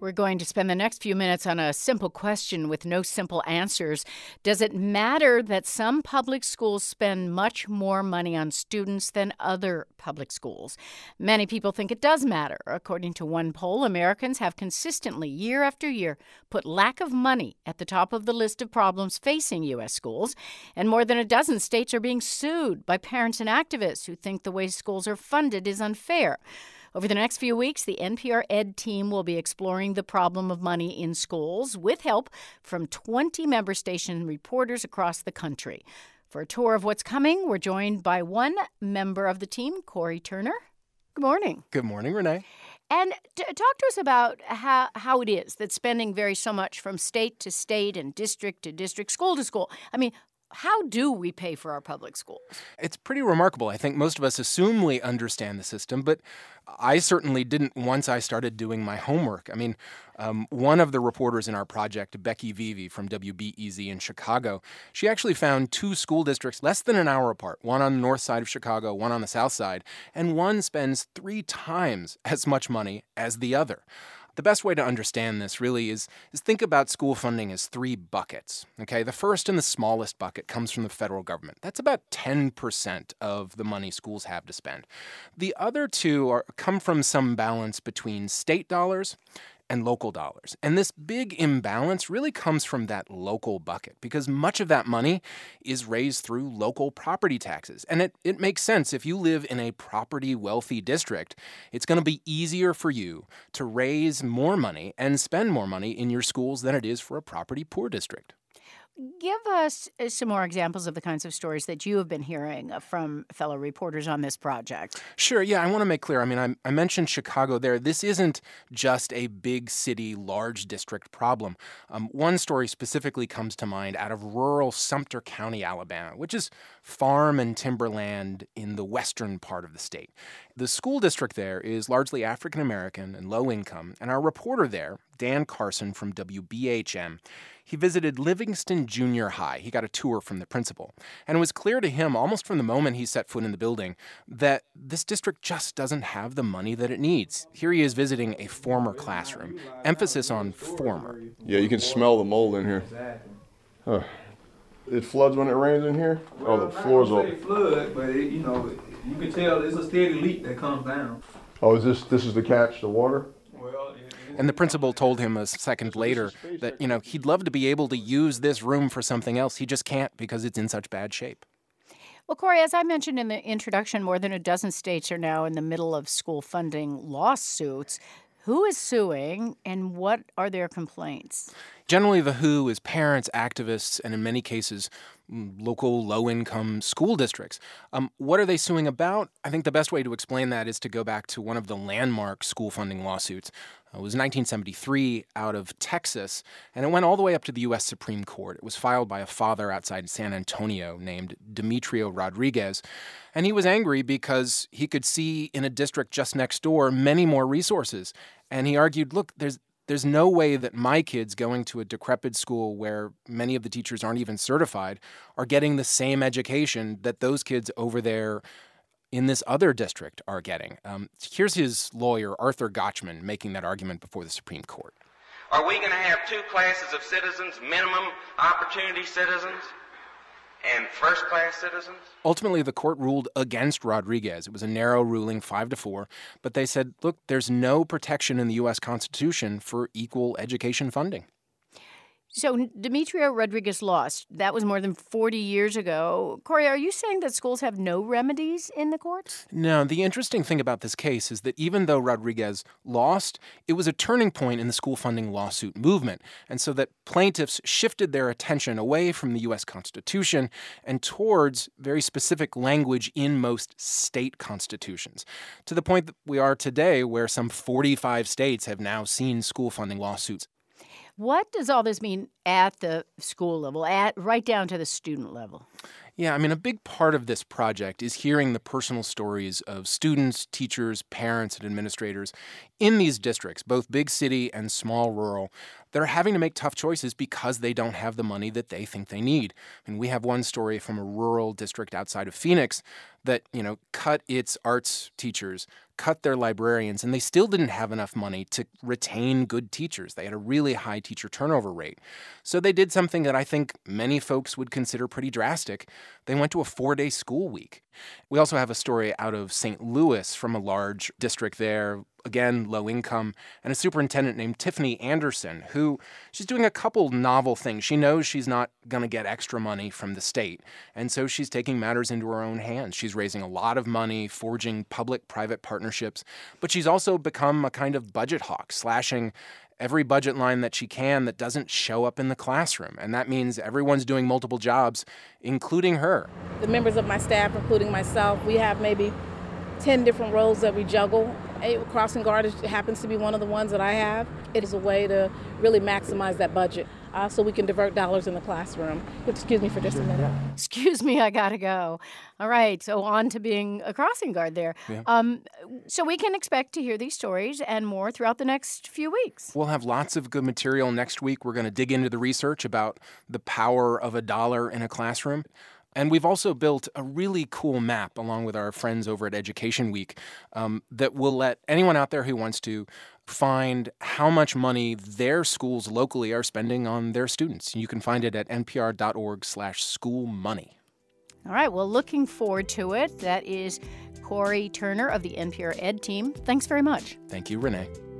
We're going to spend the next few minutes on a simple question with no simple answers. Does it matter that some public schools spend much more money on students than other public schools? Many people think it does matter. According to one poll, Americans have consistently, year after year, put lack of money at the top of the list of problems facing U.S. schools. And more than a dozen states are being sued by parents and activists who think the way schools are funded is unfair. Over the next few weeks, the NPR Ed team will be exploring the problem of money in schools with help from 20 member station reporters across the country. For a tour of what's coming, we're joined by one member of the team, Cory Turner. Good morning. Good morning, Renee. And talk to us about how it is that spending varies so much from state to state and district to district, school to school. I mean, how do we pay for our public schools? It's pretty remarkable. I think most of us assume we understand the system, but I certainly didn't once I started doing my homework. I mean, one of the reporters in our project, Becky Vivi from WBEZ in Chicago, she actually found two school districts less than an hour apart, one on the north side of Chicago, one on the south side, and one spends 3 times as much money as the other. The best way to understand this really is think about school funding as 3 buckets. Okay, the first and the smallest bucket comes from the federal government. That's about 10% of the money schools have to spend. The other two come from some balance between state dollars and local dollars. And this big imbalance really comes from that local bucket because much of that money is raised through local property taxes. And it makes sense. If you live in a property-wealthy district, it's going to be easier for you to raise more money and spend more money in your schools than it is for a property-poor district. Give us some more examples of the kinds of stories that you have been hearing from fellow reporters on this project. Sure. Yeah, I want to make clear. I mean, I mentioned Chicago there. This isn't just a big city, large district problem. One story specifically comes to mind out of rural Sumter County, Alabama, which is farm and timberland in the western part of the state. The school district there is largely African American and low income, and our reporter there, Dan Carson from WBHM, he visited Livingston Junior High. He got a tour from the principal. And it was clear to him almost from the moment he set foot in the building that this district just doesn't have the money that it needs. Here he is visiting a former classroom. Emphasis on former. Yeah, you can smell the mold in here. Huh. It floods when it rains in here? Well, the floors are... It flood, but you can tell it's a steady leak that comes down. Oh, this is the catch, the water? And the principal told him a second later that, he'd love to be able to use this room for something else. He just can't because it's in such bad shape. Well, Cory, as I mentioned in the introduction, more than a dozen states are now in the middle of school funding lawsuits. Who is suing and what are their complaints? Generally, the who is parents, activists, and in many cases, local low-income school districts. What are they suing about? I think the best way to explain that is to go back to one of the landmark school funding lawsuits. It was 1973 out of Texas, and it went all the way up to the U.S. Supreme Court. It was filed by a father outside San Antonio named Demetrio Rodriguez, and he was angry because he could see in a district just next door many more resources. And he argued, look, there's no way that my kids going to a decrepit school where many of the teachers aren't even certified are getting the same education that those kids over there in this other district are getting. Here's his lawyer, Arthur Gotchman, making that argument before the Supreme Court. Are we going to have 2 classes of citizens, minimum opportunity citizens and first-class citizens? Ultimately, the court ruled against Rodriguez. It was a narrow ruling, 5-4. But they said, look, there's no protection in the U.S. Constitution for equal education funding. So Demetrio Rodriguez lost. That was more than 40 years ago. Cory, are you saying that schools have no remedies in the courts? No, the interesting thing about this case is that even though Rodriguez lost, it was a turning point in the school funding lawsuit movement. And so that plaintiffs shifted their attention away from the U.S. Constitution and towards very specific language in most state constitutions, to the point that we are today where some 45 states have now seen school funding lawsuits. What does all this mean at the school level, right down to the student level? Yeah, I mean, a big part of this project is hearing the personal stories of students, teachers, parents, and administrators in these districts, both big city and small rural, that are having to make tough choices because they don't have the money that they think they need. I mean, we have one story from a rural district outside of Phoenix that, cut its arts teachers, cut their librarians, and they still didn't have enough money to retain good teachers. They had a really high teacher turnover rate. So they did something that I think many folks would consider pretty drastic. They went to a 4-day school week. We also have a story out of St. Louis from a large district there, again, low income, and a superintendent named Tiffany Anderson, who she's doing a couple novel things. She knows she's not going to get extra money from the state, and so she's taking matters into her own hands. She's raising a lot of money, forging public-private partnerships, but she's also become a kind of budget hawk, slashing every budget line that she can that doesn't show up in the classroom. And that means everyone's doing multiple jobs, including her. The members of my staff, including myself, we have maybe 10 different roles that we juggle. Crossing guard happens to be one of the ones that I have. It is a way to really maximize that budget so we can divert dollars in the classroom. Excuse me for just a minute. Excuse me, I gotta go. All right, so on to being a crossing guard there. Yeah. So we can expect to hear these stories and more throughout the next few weeks. We'll have lots of good material next week. We're going to dig into the research about the power of $1 in a classroom. And we've also built a really cool map along with our friends over at Education Week that will let anyone out there who wants to find how much money their schools locally are spending on their students. You can find it at npr.org/schoolmoney. All right, well, looking forward to it. That is Corey Turner of the NPR Ed team. Thanks very much. Thank you, Renee.